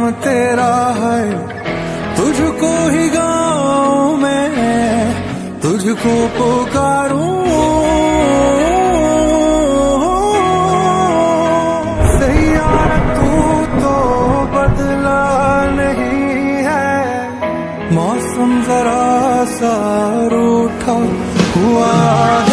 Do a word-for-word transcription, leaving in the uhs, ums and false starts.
नाम तेरा है, तुझको ही गाऊं मैं, तुझको पुकारूं। सैयारा तू तो बदला नहीं है, मौसम जरा सा रूठा हुआ